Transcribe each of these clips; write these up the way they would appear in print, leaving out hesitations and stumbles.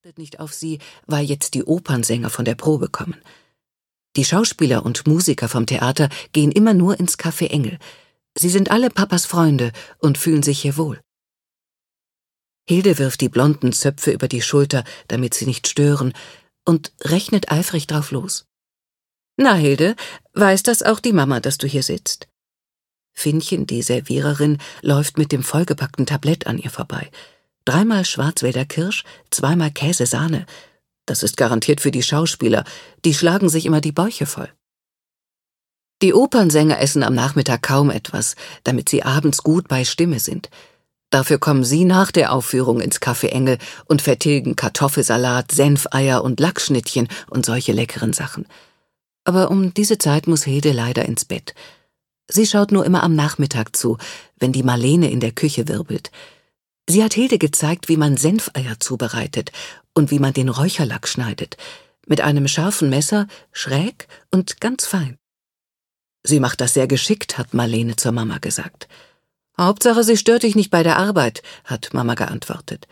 Nicht auf sie, weil jetzt die Opernsänger von der Probe kommen. Die Schauspieler und Musiker vom Theater gehen immer nur ins Café Engel. Sie sind alle Papas Freunde und fühlen sich hier wohl. Hilde wirft die blonden Zöpfe über die Schulter, damit sie nicht stören, und rechnet eifrig drauf los. »Na, Hilde, weiß das auch die Mama, dass du hier sitzt?« Finnchen, die Serviererin, läuft mit dem vollgepackten Tablett an ihr vorbei. 3-mal Schwarzwälder Kirsch, 2-mal Käse-Sahne. Das ist garantiert für die Schauspieler, die schlagen sich immer die Bäuche voll. Die Opernsänger essen am Nachmittag kaum etwas, damit sie abends gut bei Stimme sind. Dafür kommen sie nach der Aufführung ins Café Engel und vertilgen Kartoffelsalat, Senfeier und Lachsschnittchen und solche leckeren Sachen. Aber um diese Zeit muss Hilde leider ins Bett. Sie schaut nur immer am Nachmittag zu, wenn die Marlene in der Küche wirbelt. Sie hat Hilde gezeigt, wie man Senfeier zubereitet und wie man den Räucherlachs schneidet. Mit einem scharfen Messer, schräg und ganz fein. Sie macht das sehr geschickt, hat Marlene zur Mama gesagt. Hauptsache, sie stört dich nicht bei der Arbeit, hat Mama geantwortet.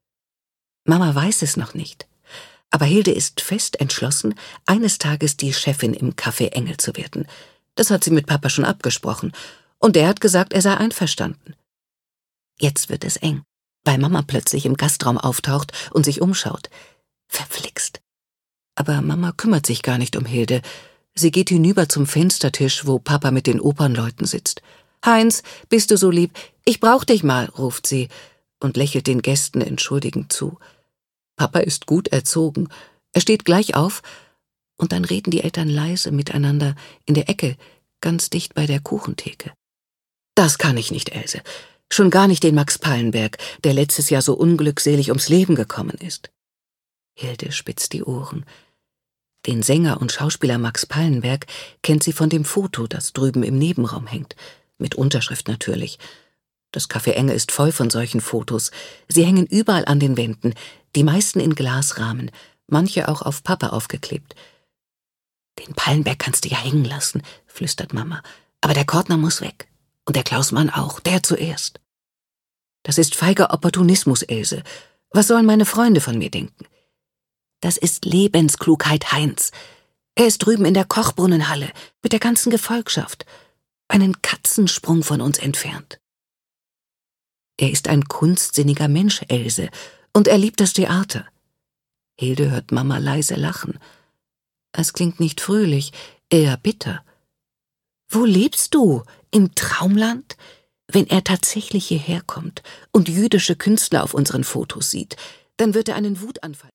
Mama weiß es noch nicht. Aber Hilde ist fest entschlossen, eines Tages die Chefin im Café Engel zu werden. Das hat sie mit Papa schon abgesprochen. Und der hat gesagt, er sei einverstanden. Jetzt wird es eng, weil Mama plötzlich im Gastraum auftaucht und sich umschaut. Verflixt. Aber Mama kümmert sich gar nicht um Hilde. Sie geht hinüber zum Fenstertisch, wo Papa mit den Opernleuten sitzt. »Heinz, bist du so lieb? Ich brauch dich mal«, ruft sie und lächelt den Gästen entschuldigend zu. Papa ist gut erzogen. Er steht gleich auf und dann reden die Eltern leise miteinander in der Ecke, ganz dicht bei der Kuchentheke. »Das kann ich nicht, Else. Schon gar nicht den Max Pallenberg, der letztes Jahr so unglückselig ums Leben gekommen ist.« Hilde spitzt die Ohren. Den Sänger und Schauspieler Max Pallenberg kennt sie von dem Foto, das drüben im Nebenraum hängt. Mit Unterschrift natürlich. Das Café Engel ist voll von solchen Fotos. Sie hängen überall an den Wänden, die meisten in Glasrahmen, manche auch auf Pappe aufgeklebt. »Den Pallenberg kannst du ja hängen lassen«, flüstert Mama. »Aber der Kortner muss weg. Und der Klausmann auch, der zuerst.« »Das ist feiger Opportunismus, Else. Was sollen meine Freunde von mir denken?« »Das ist Lebensklugheit, Heinz. Er ist drüben in der Kochbrunnenhalle mit der ganzen Gefolgschaft. Einen Katzensprung von uns entfernt.« »Er ist ein kunstsinniger Mensch, Else, und er liebt das Theater.« Hilde hört Mama leise lachen. Es klingt nicht fröhlich, eher bitter. »Wo lebst du? Im Traumland? Wenn er tatsächlich hierher kommt und jüdische Künstler auf unseren Fotos sieht, dann wird er einen Wutanfall.«